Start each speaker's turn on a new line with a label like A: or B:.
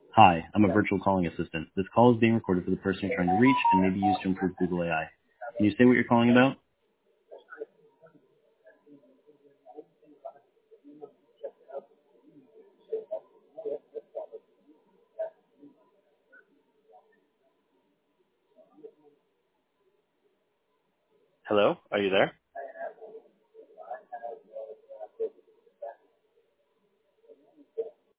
A: Hi, I'm a virtual calling assistant. This call is being recorded for the person you're trying to reach and may be used to improve Google AI. Can you say what you're calling about? Hello? Are you there?